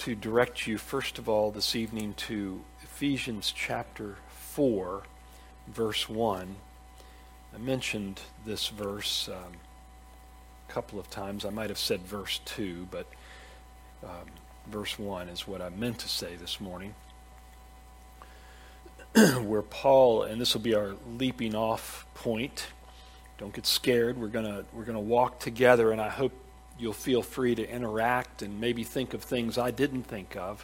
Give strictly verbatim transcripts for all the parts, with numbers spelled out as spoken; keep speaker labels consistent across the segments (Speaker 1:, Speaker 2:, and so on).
Speaker 1: to direct you, first of all, this evening to Ephesians chapter four, verse one. I mentioned this verse um, a couple of times. I might have said verse two, but um, verse one is what I meant to say this morning. Where Paul, and this will be our leaping off point. Don't get scared. We're gonna we're gonna walk together, and I hope you'll feel free to interact and maybe think of things I didn't think of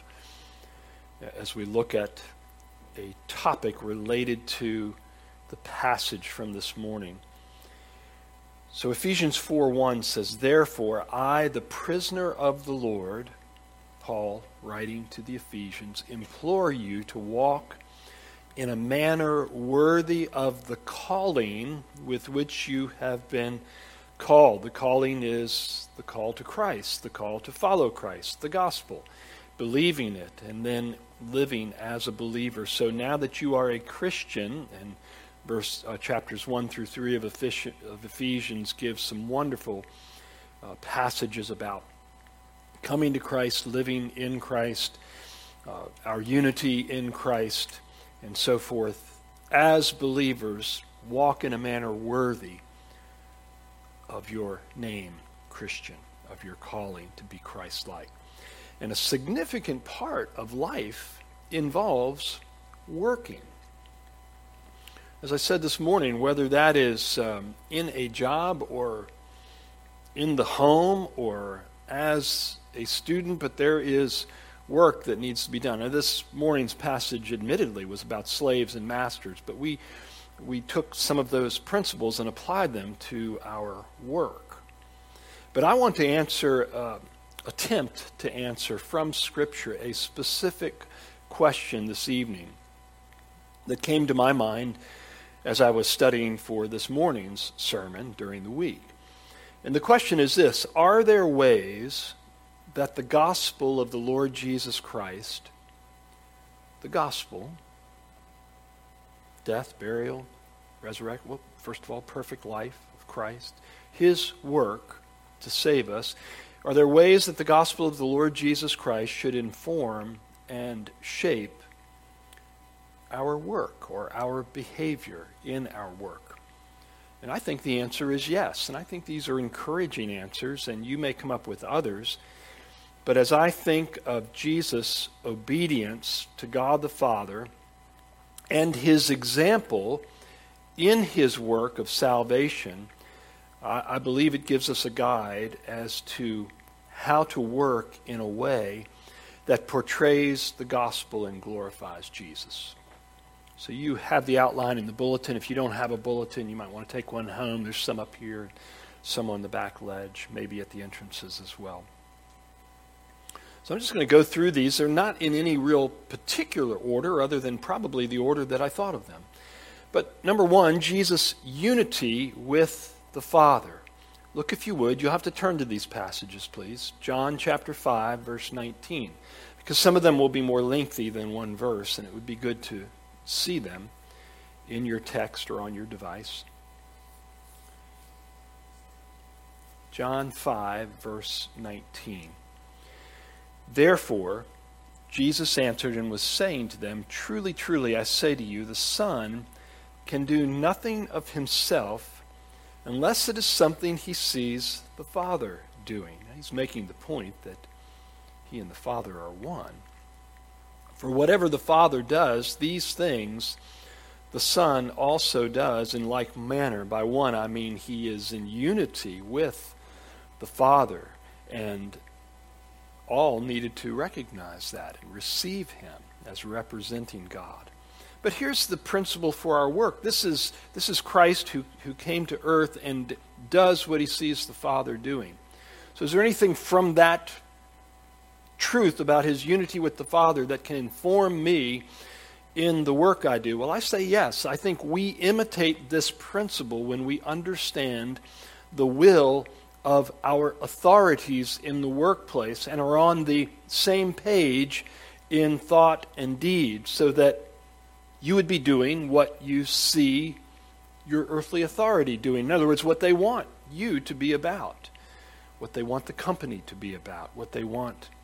Speaker 1: as we look at a topic related to the passage from this morning. So Ephesians four one says, "Therefore I, the prisoner of the Lord," Paul writing to the Ephesians, "implore you to walk in a manner worthy of the calling with which you have been called." The calling is the call to Christ, the call to follow Christ, the gospel, believing it, and then living as a believer. So now that you are a Christian, and verse uh, chapters one through three of, Ephes- of Ephesians give some wonderful uh, passages about coming to Christ, living in Christ, uh, our unity in Christ, and so forth. As believers, walk in a manner worthy of your name, Christian, of your calling to be Christ-like. And a significant part of life involves working. As I said this morning, whether that is um, in a job or in the home or as a student, but there is work that needs to be done. Now, this morning's passage admittedly was about slaves and masters, but we we took some of those principles and applied them to our work. But I want to answer, uh, attempt to answer from Scripture a specific question this evening that came to my mind as I was studying for this morning's sermon during the week. And the question is this: are there ways that the gospel of the Lord Jesus Christ, the gospel, death, burial, resurrection, well, first of all, perfect life of Christ, his work to save us, are there ways that the gospel of the Lord Jesus Christ should inform and shape our work or our behavior in our work? And I think the answer is yes. And I think these are encouraging answers, and you may come up with others. But as I think of Jesus' obedience to God the Father and his example in his work of salvation, I, I believe it gives us a guide as to how to work in a way that portrays the gospel and glorifies Jesus. So you have the outline in the bulletin. If you don't have a bulletin, you might want to take one home. There's some up here, some on the back ledge, maybe at the entrances as well. So I'm just going to go through these. They're not in any real particular order other than probably the order that I thought of them. But number one, Jesus' unity with the Father. Look, if you would, you'll have to turn to these passages, please. John chapter five, verse nineteen. Because some of them will be more lengthy than one verse, and it would be good to see them in your text or on your device. John five, verse nineteen. "Therefore, Jesus answered and was saying to them, Truly, truly, I say to you, the Son can do nothing of himself unless it is something he sees the Father doing." Now, he's making the point that he and the Father are one. "For whatever the Father does, these things the Son also does in like manner." By one, I mean he is in unity with the Father, and all needed to recognize that and receive him as representing God. But here's the principle for our work. This is, this is Christ who, who came to earth and does what he sees the Father doing. So is there anything from that truth about his unity with the Father that can inform me in the work I do? Well, I say yes. I think we imitate this principle when we understand the will of our authorities in the workplace and are on the same page in thought and deed, so that you would be doing what you see your earthly authority doing. In other words, what they want you to be about, what they want the company to be about, what they want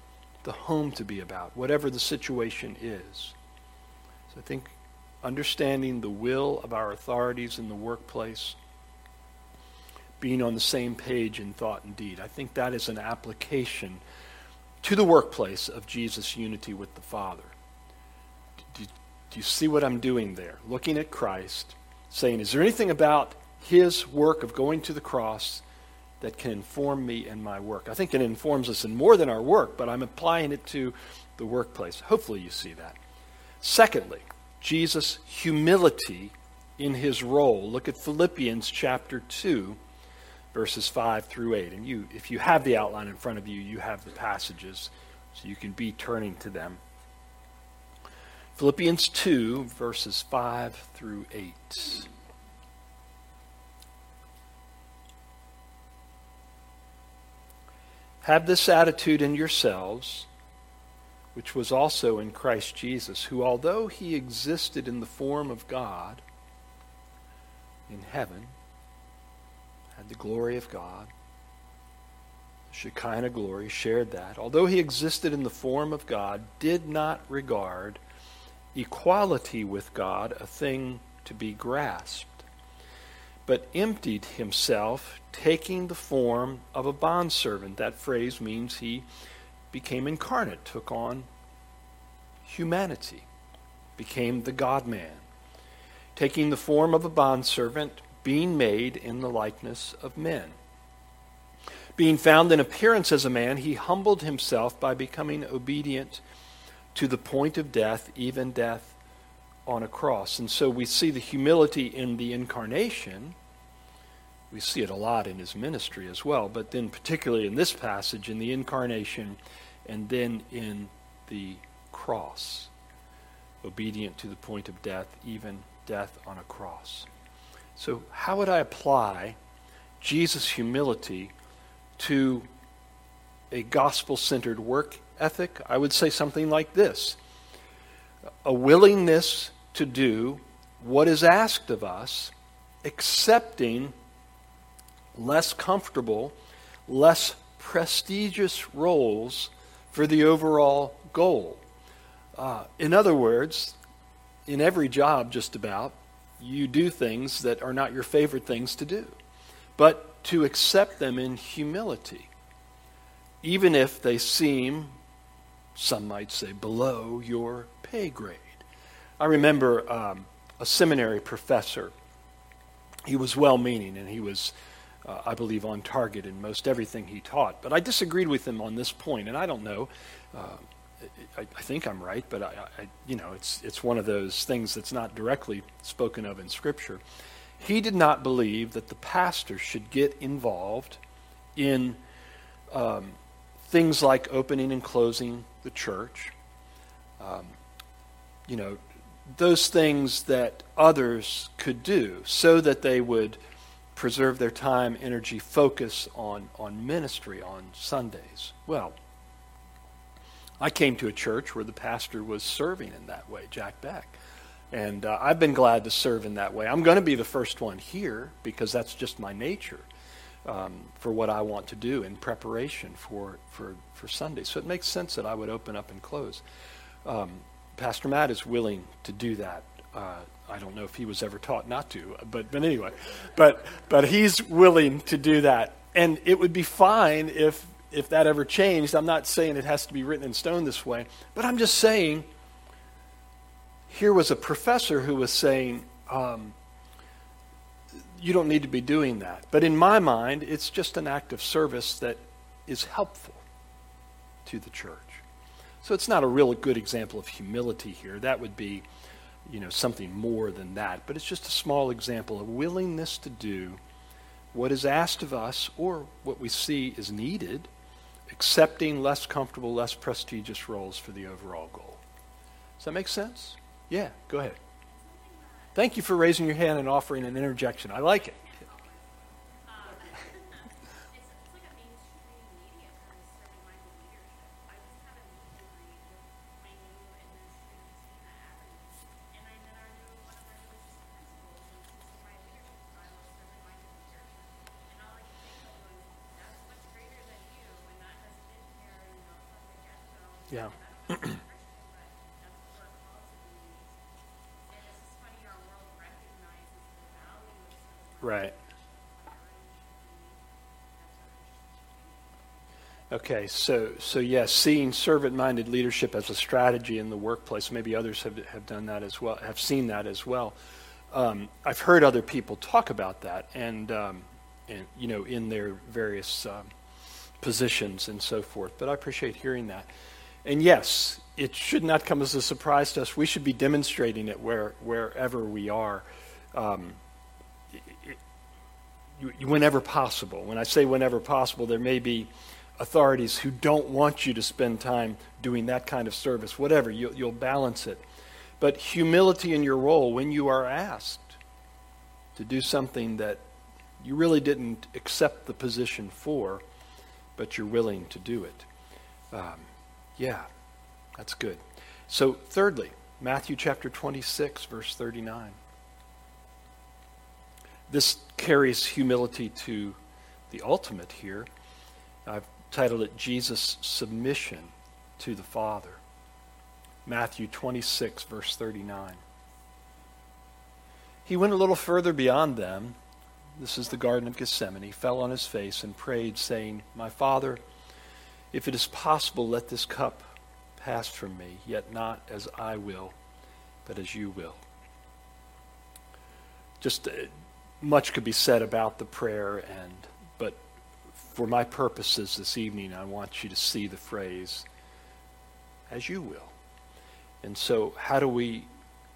Speaker 1: the home to be about, whatever the situation is. So I think understanding the will of our authorities in the workplace, being on the same page in thought and deed, I think that is an application to the workplace of Jesus' unity with the Father. Do, do you see what I'm doing there? Looking at Christ, saying, is there anything about his work of going to the cross that can inform me in my work? I think it informs us in more than our work, but I'm applying it to the workplace. Hopefully you see that. Secondly, Jesus' humility in his role. Look at Philippians chapter two, verses five through eight. And you, if you have the outline in front of you, you have the passages, so you can be turning to them. Philippians two, verses five through eight. Have this attitude in yourselves, which was also in Christ Jesus, who, although he existed in the form of God in heaven, had the glory of God, Shekinah glory, shared that. Although he existed in the form of God, did not regard equality with God a thing to be grasped, but emptied himself, taking the form of a bondservant. That phrase means he became incarnate, took on humanity, became the God-man, taking the form of a bondservant, being made in the likeness of men. Being found in appearance as a man, he humbled himself by becoming obedient to the point of death, even death on a cross. And so we see the humility in the incarnation. We see it a lot in his ministry as well, but then particularly in this passage, in the incarnation, and then in the cross. Obedient to the point of death, even death on a cross. So how would I apply Jesus' humility to a gospel-centered work ethic? I would say something like this: a willingness to do what is asked of us, accepting less comfortable, less prestigious roles for the overall goal. Uh, in other words, in every job just about, you do things that are not your favorite things to do, but to accept them in humility, even if they seem, some might say, below your pay grade. I remember um, a seminary professor. He was well-meaning, and he was, uh, I believe, on target in most everything he taught. But I disagreed with him on this point, and I don't know. Uh, I, I think I'm right, but I, I, you know, it's it's one of those things that's not directly spoken of in Scripture. He did not believe that the pastor should get involved in um, things like opening and closing the church. Um, you know, those things that others could do so that they would preserve their time, energy, focus on, on ministry on Sundays. Well, I came to a church where the pastor was serving in that way, Jack Beck. And uh, I've been glad to serve in that way. I'm going to be the first one here because that's just my nature um, for what I want to do in preparation for, for, for Sunday. So it makes sense that I would open up and close. Um, Pastor Matt is willing to do that. Uh, I don't know if he was ever taught not to, but but anyway, but but he's willing to do that, and it would be fine if if that ever changed. I'm not saying it has to be written in stone this way, but I'm just saying. Here was a professor who was saying, um, "You don't need to be doing that." But in my mind, it's just an act of service that is helpful to the church. So it's not a real good example of humility here. That would be, you know, something more than that. But it's just a small example of willingness to do what is asked of us or what we see is needed, accepting less comfortable, less prestigious roles for the overall goal. Does that make sense? Yeah, go ahead. Thank you for raising your hand and offering an interjection. I like it. Yeah. Right. Okay, so so yes, seeing servant-minded leadership as a strategy in the workplace. Maybe others have have done that as well, have seen that as well. Um, I've heard other people talk about that, and um, and you know, in their various um, positions and so forth. But I appreciate hearing that. And yes, it should not come as a surprise to us. We should be demonstrating it where wherever we are. Um, it, it, whenever possible. When I say whenever possible, there may be authorities who don't want you to spend time doing that kind of service. Whatever, you'll, you'll balance it. But humility in your role when you are asked to do something that you really didn't accept the position for, but you're willing to do it. Um, yeah, that's good. So thirdly, Matthew chapter twenty-six, verse thirty-nine. This carries humility to the ultimate here. I've titled it Jesus' Submission to the Father. Matthew twenty-six, verse thirty-nine. He went a little further beyond them. This is the Garden of Gethsemane. He fell on his face and prayed, saying, My Father, if it is possible, let this cup pass from me, yet not as I will, but as you will. Just uh, much could be said about the prayer, and but for my purposes this evening, I want you to see the phrase, as you will. And so how do we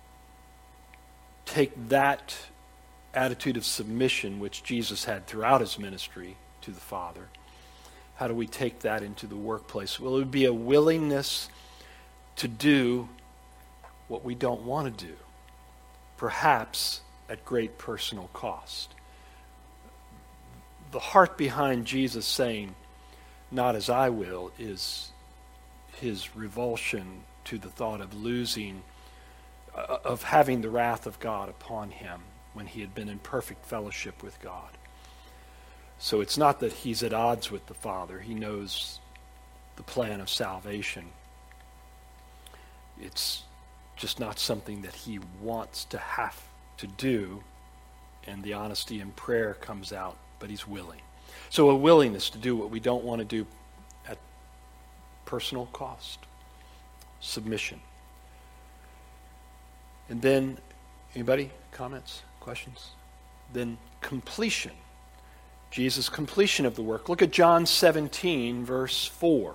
Speaker 1: take that attitude of submission, which Jesus had throughout his ministry to the Father, how do we take that into the workplace? Well, it would be a willingness to do what we don't want to do, perhaps at great personal cost. The heart behind Jesus saying, not as I will, is his revulsion to the thought of losing, uh, of having the wrath of God upon him when he had been in perfect fellowship with God. So it's not that he's at odds with the Father. He knows the plan of salvation. It's just not something that he wants to have to do, and the honesty in prayer comes out, but he's willing. So a willingness to do what we don't want to do at personal cost. Submission. And then, anybody? Comments? Questions? Then completion. Jesus' completion of the work. Look at John seventeen, verse four.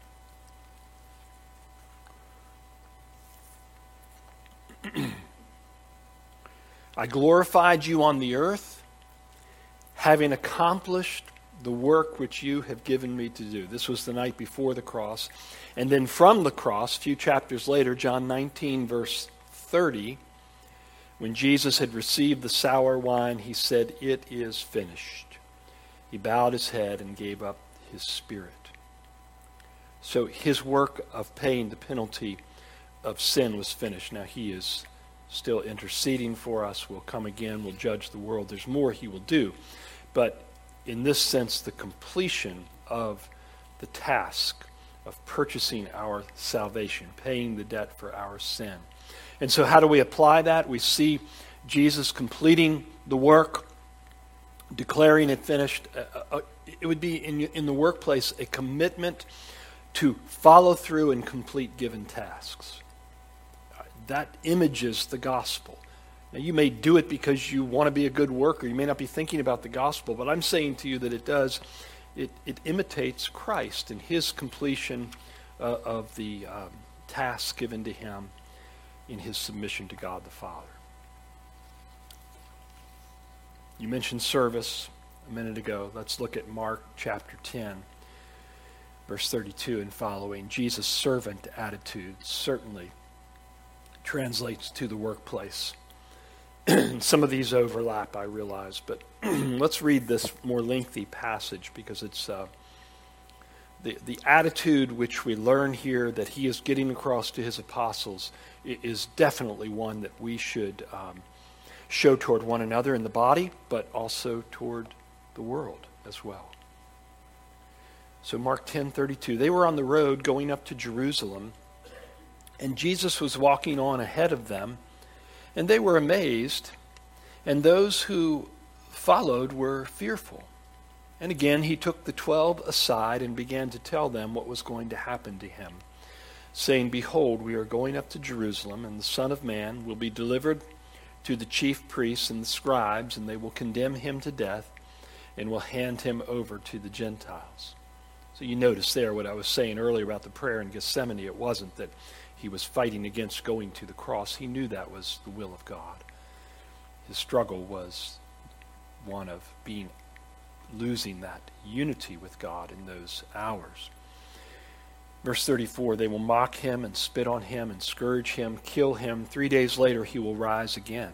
Speaker 1: I glorified you on the earth, having accomplished the work which you have given me to do. This was the night before the cross. And then from the cross, a few chapters later, John nineteen, verse thirty, when Jesus had received the sour wine, he said, it is finished. He bowed his head and gave up his spirit. So his work of paying the penalty of sin was finished. Now he is still interceding for us, will come again, will judge the world. There's more he will do. But in this sense, the completion of the task of purchasing our salvation, paying the debt for our sin. And so how do we apply that? We see Jesus completing the work, declaring it finished. Uh, uh, it would be in, in the workplace a commitment to follow through and complete given tasks. Uh, that images the gospel. Now, you may do it because you want to be a good worker. You may not be thinking about the gospel, but I'm saying to you that it does. It, it imitates Christ in his completion uh, of the um, task given to him in his submission to God the Father. You mentioned service a minute ago. Let's look at Mark chapter ten, verse thirty-two and following. Jesus' servant attitude certainly translates to the workplace. Some of these overlap, I realize, but let's read this more lengthy passage because it's uh, the, the attitude which we learn here that he is getting across to his apostles is definitely one that we should um, show toward one another in the body, but also toward the world as well. So Mark ten thirty-two, they were on the road going up to Jerusalem, and Jesus was walking on ahead of them, and they were amazed, and those who followed were fearful. And again he took the twelve aside and began to tell them what was going to happen to him, saying, Behold, we are going up to Jerusalem, and the Son of Man will be delivered to the chief priests and the scribes, and they will condemn him to death, and will hand him over to the Gentiles. So you notice there what I was saying earlier about the prayer in Gethsemane. It wasn't that he was fighting against going to the cross. He knew that was the will of God. His struggle was one of being losing that unity with God in those hours. Verse thirty-four, they will mock him and spit on him and scourge him, kill him. Three days later he will rise again.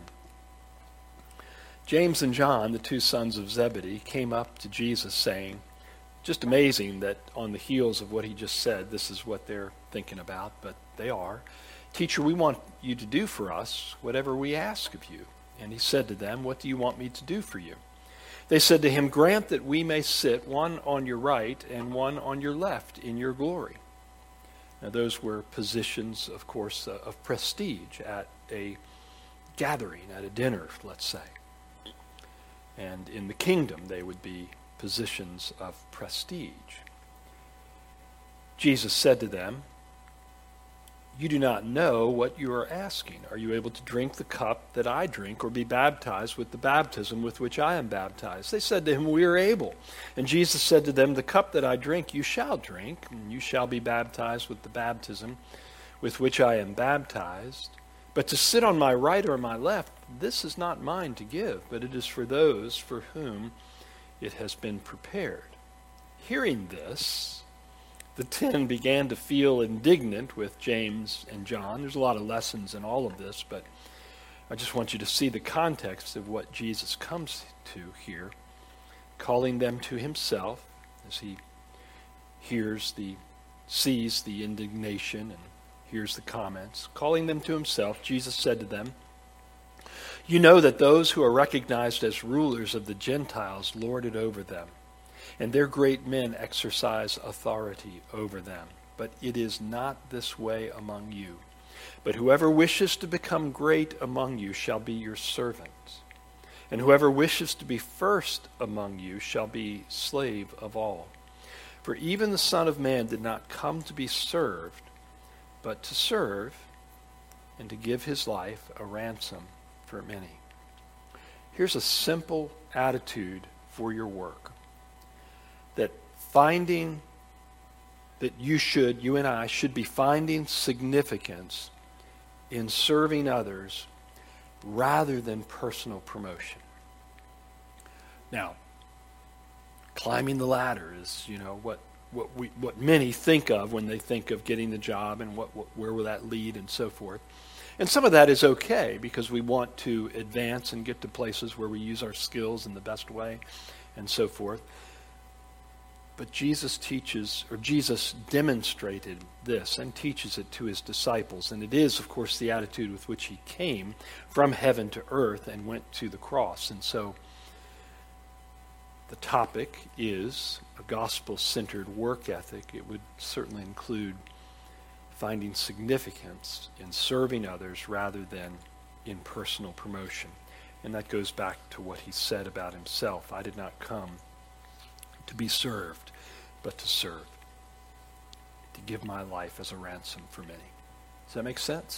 Speaker 1: James and John, the two sons of Zebedee, came up to Jesus saying, just amazing that on the heels of what he just said, this is what they're thinking about, but they are. Teacher, we want you to do for us whatever we ask of you. And he said to them, What do you want me to do for you? They said to him, Grant that we may sit one on your right and one on your left in your glory. Now those were positions, of course, uh, of prestige at a gathering, at a dinner, let's say. And in the kingdom they would be positions of prestige. Jesus said to them, You do not know what you are asking. Are you able to drink the cup that I drink, or be baptized with the baptism with which I am baptized? They said to him, We are able. And Jesus said to them, The cup that I drink you shall drink, and you shall be baptized with the baptism with which I am baptized. But to sit on my right or my left, this is not mine to give, but it is for those for whom it has been prepared. Hearing this, the ten began to feel indignant with James and John. There's a lot of lessons in all of this, but I just want you to see the context of what Jesus comes to here, calling them to himself as he hears the, sees the indignation and hears the comments. Calling them to himself, Jesus said to them, You know that those who are recognized as rulers of the Gentiles lord it over them, and their great men exercise authority over them. But it is not this way among you. But whoever wishes to become great among you shall be your servant. And whoever wishes to be first among you shall be slave of all. For even the Son of Man did not come to be served, but to serve, and to give his life a ransom for many. Here's a simple attitude for your work. That finding, that you should, you and I should be finding significance in serving others rather than personal promotion. Now, climbing the ladder is, you know, what what we what many think of when they think of getting the job, and what, what where will that lead and so forth. And some of that is okay because we want to advance and get to places where we use our skills in the best way and so forth. But Jesus teaches, or Jesus demonstrated this and teaches it to his disciples. And it is, of course, the attitude with which he came from heaven to earth and went to the cross. And so the topic is a gospel-centered work ethic. It would certainly include finding significance in serving others rather than in personal promotion. And that goes back to what he said about himself. I did not come to be served, but to serve, to give my life as a ransom for many. Does that make sense?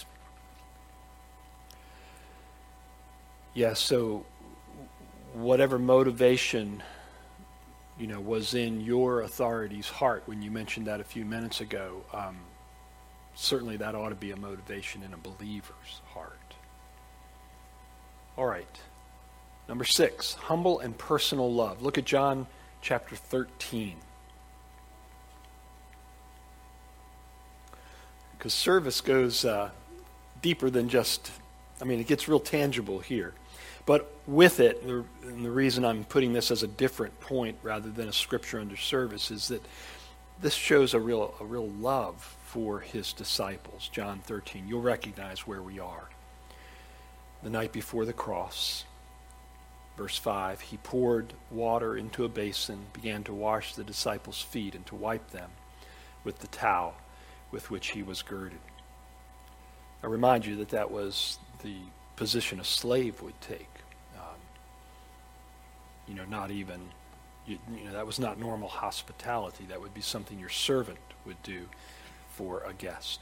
Speaker 1: Yeah, so whatever motivation, you know, was in your authority's heart when you mentioned that a few minutes ago, um, certainly that ought to be a motivation in a believer's heart. All right. Number six, humble and personal love. Look at John chapter thirteen. Because service goes uh, deeper than just, I mean, it gets real tangible here. But with it, the, and the reason I'm putting this as a different point rather than a scripture under service is that this shows a real, a real love for his disciples. John thirteen, you'll recognize where we are. The night before the cross, Verse five, he poured water into a basin, began to wash the disciples' feet and to wipe them with the towel with which he was girded. I remind you that that was the position a slave would take. Um, you know, not even, you, you know, that was not normal hospitality. That would be something your servant would do for a guest.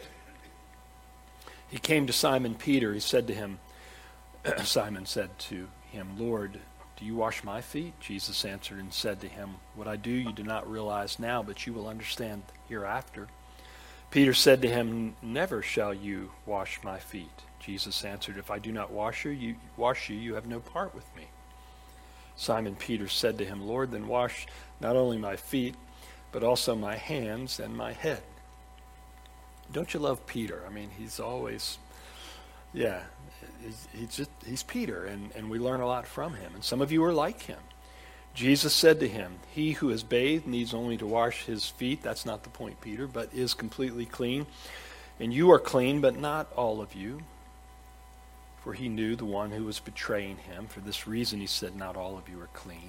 Speaker 1: He came to Simon Peter. He said to him, Simon said to him, Lord, do you wash my feet? Jesus answered and said to him, what I do you do not realize now, but you will understand hereafter. Peter said to him, never shall you wash my feet. Jesus answered, if I do not wash you, you wash you, you have no part with me. Simon Peter said to him, Lord, then wash not only my feet, but also my hands and my head. Don't you love Peter? I mean, he's always, yeah, he's, he's just, he's Peter, and, and we learn a lot from him. And some of you are like him. Jesus said to him, he who is bathed needs only to wash his feet. That's not the point, Peter, but is completely clean. And you are clean, but not all of you. For he knew the one who was betraying him. For this reason he said, not all of you are clean.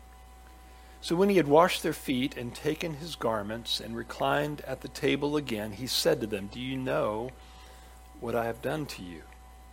Speaker 1: So when he had washed their feet and taken his garments and reclined at the table again, he said to them, do you know what I have done to you?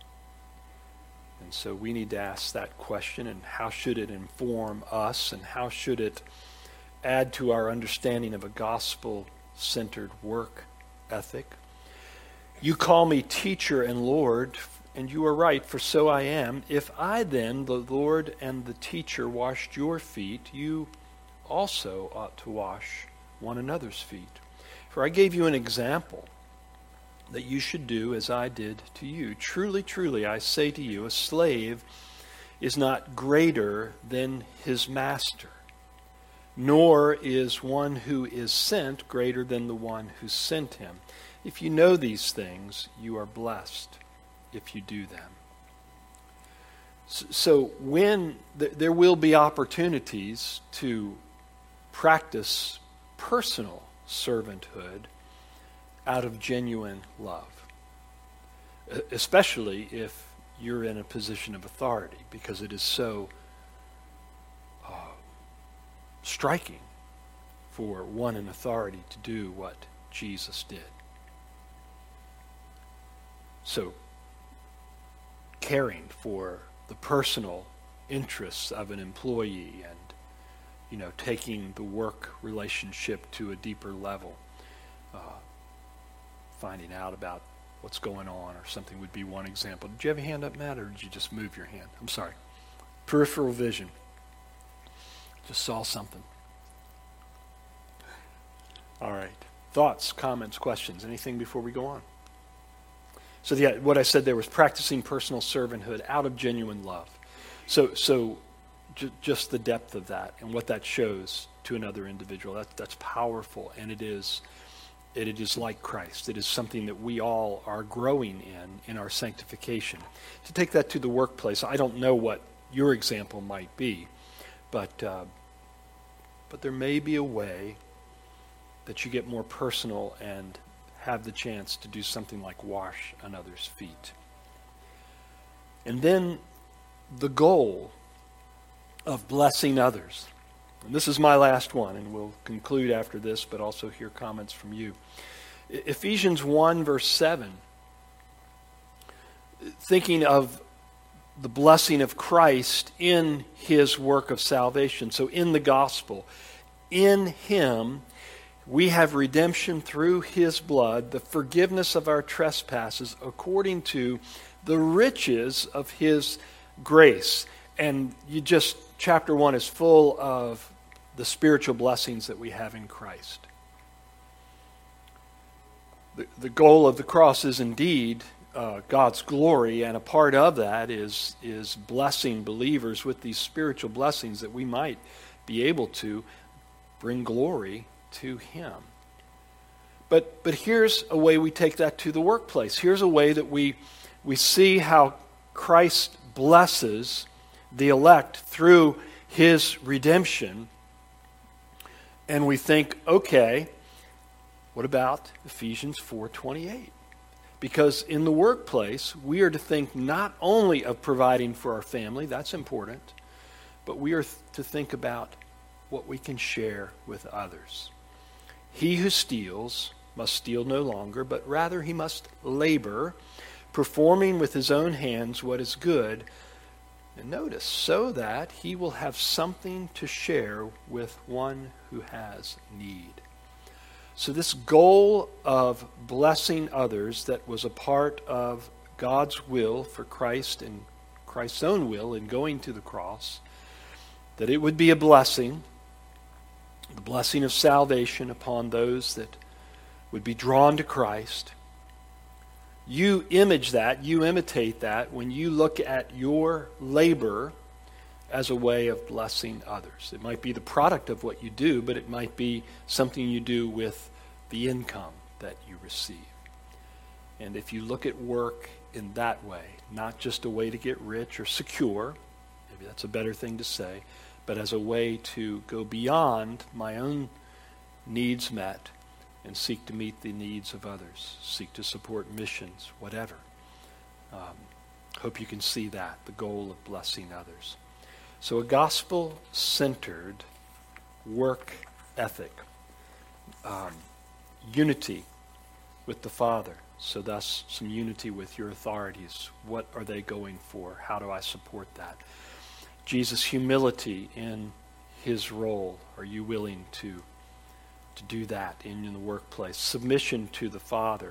Speaker 1: And so we need to ask that question, and how should it inform us, and how should it add to our understanding of a gospel-centered work ethic? You call me teacher and Lord, and you are right, for so I am. If I then, the Lord and the teacher, washed your feet, you also ought to wash one another's feet. For I gave you an example that you should do as I did to you. Truly, truly, I say to you, a slave is not greater than his master, nor is one who is sent greater than the one who sent him. If you know these things, you are blessed if you do them. So when th- there will be opportunities to practice personal servanthood out of genuine love, especially if you're in a position of authority, because it is so uh, striking for one in authority to do what Jesus did. So, caring for the personal interests of an employee and, you know, taking the work relationship to a deeper level, uh, finding out about what's going on or something would be one example. Did you have a hand up, Matt, or did you just move your hand? I'm sorry. Peripheral vision. Just saw something. All right. Thoughts, comments, questions, anything before we go on? So yeah, what I said there was practicing personal servanthood out of genuine love. So so j- just the depth of that and what that shows to another individual, that, that's powerful, and it is it, it is like Christ. It is something that we all are growing in, in our sanctification. To take that to the workplace, I don't know what your example might be, but uh, but there may be a way that you get more personal and have the chance to do something like wash another's feet. And then the goal of blessing others. And this is my last one, and we'll conclude after this, but also hear comments from you. Ephesians one, verse seven, thinking of the blessing of Christ in his work of salvation. So in the gospel, in him, we have redemption through his blood, the forgiveness of our trespasses according to the riches of his grace. And you just, chapter one is full of the spiritual blessings that we have in Christ. The, the goal of the cross is indeed uh, God's glory, and a part of that is, is blessing believers with these spiritual blessings that we might be able to bring glory to him. But but here's a way we take that to the workplace. Here's a way that we we see how Christ blesses the elect through his redemption. And we think, okay, what about Ephesians four twenty-eight? Because in the workplace, we are to think not only of providing for our family, that's important, but we are th- to think about what we can share with others. He who steals must steal no longer, but rather he must labor, performing with his own hands what is good. And notice, so that he will have something to share with one who has need. So this goal of blessing others that was a part of God's will for Christ and Christ's own will in going to the cross, that it would be a blessing, the blessing of salvation upon those that would be drawn to Christ. You image that, you imitate that when you look at your labor as a way of blessing others. It might be the product of what you do, but it might be something you do with the income that you receive. And if you look at work in that way, not just a way to get rich or secure, maybe that's a better thing to say, but as a way to go beyond my own needs met and seek to meet the needs of others, seek to support missions, whatever. Um, hope you can see that, the goal of blessing others. So a gospel-centered work ethic, um, unity with the Father, so thus some unity with your authorities. What are they going for? How do I support that? Jesus' humility in his role. Are you willing to, to do that in, in the workplace? Submission to the Father.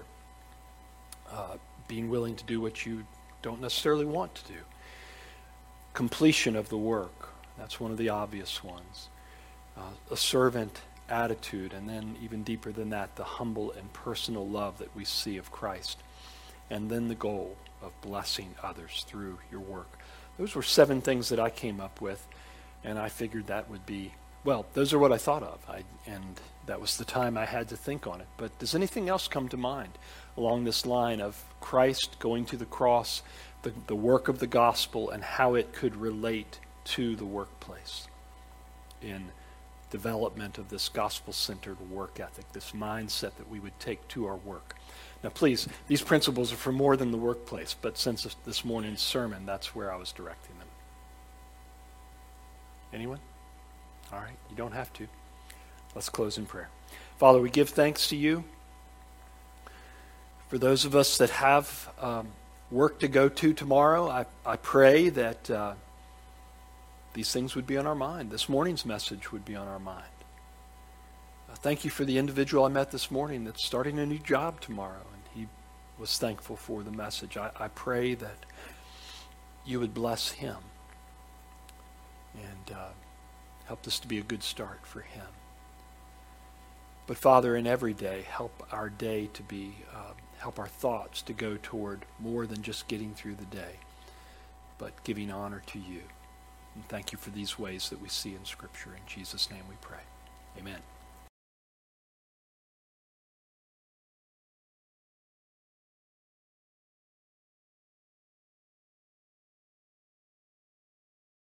Speaker 1: Uh, being willing to do what you don't necessarily want to do. Completion of the work. That's one of the obvious ones. Uh, a servant attitude, and then even deeper than that, the humble and personal love that we see of Christ. And then the goal of blessing others through your work. Those were seven things that I came up with, and I figured that would be, well, those are what I thought of, I, and that was the time I had to think on it. But does anything else come to mind along this line of Christ going to the cross, the, the work of the gospel, and how it could relate to the workplace in development of this gospel-centered work ethic, this mindset that we would take to our work? Now, please, these principles are for more than the workplace, but since this morning's sermon, that's where I was directing them. Anyone? All right, you don't have to. Let's close in prayer. Father, we give thanks to you for those of us that have um, work to go to tomorrow. I, I pray that uh, these things would be on our mind. This morning's message would be on our mind. Uh, thank you for the individual I met this morning that's starting a new job tomorrow, and he was thankful for the message. I, I pray that you would bless him and uh, help this to be a good start for him. But Father, in every day, help our day to be, uh, help our thoughts to go toward more than just getting through the day, but giving honor to you. And thank you for these ways that we see in Scripture. In Jesus' name we pray. Amen.